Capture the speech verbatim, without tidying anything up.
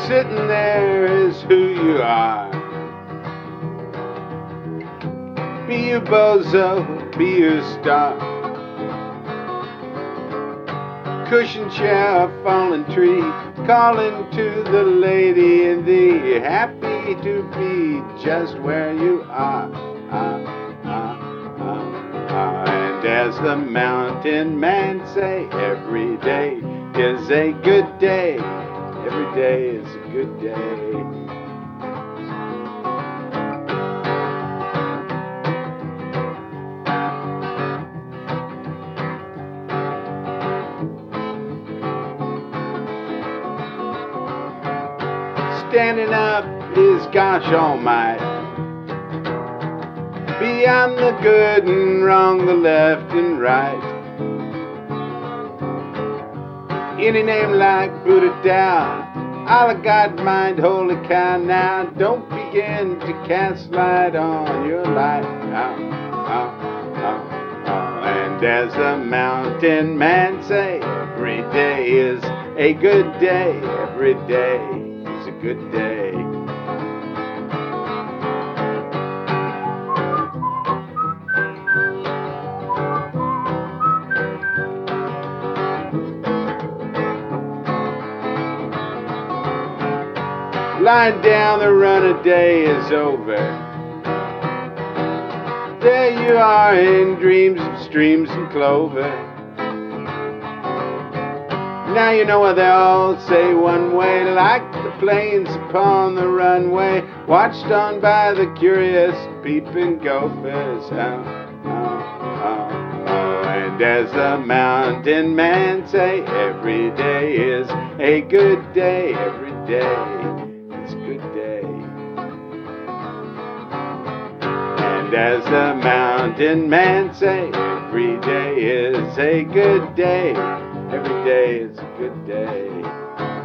sitting there is who you are. Be your bozo, be your star. Cushion chair, fallen tree, calling to the lady in thee, happy to be just where you are. Ah, ah, ah, ah. And as the mountain man say, every day is a good day. Every day is a good day. Standing up is gosh almighty. Beyond the good and wrong, the left and right. Any name like Buddha Tao, Allah, God, mind, holy cow. Now don't begin to cast light on your life. Oh, oh, oh, oh. And as the mountain man say, every day is a good day. Every day is a good day. Lying down, the run of day is over. There you are in dreams of streams and clover. Now you know what they all say one way, like the planes upon the runway, watched on by the curious peeping gophers. Oh, oh, oh, oh. And as the mountain man say, every day is a good day. Every day is a good day. And as the mountain man say, every day is a good day. Every day is a good day.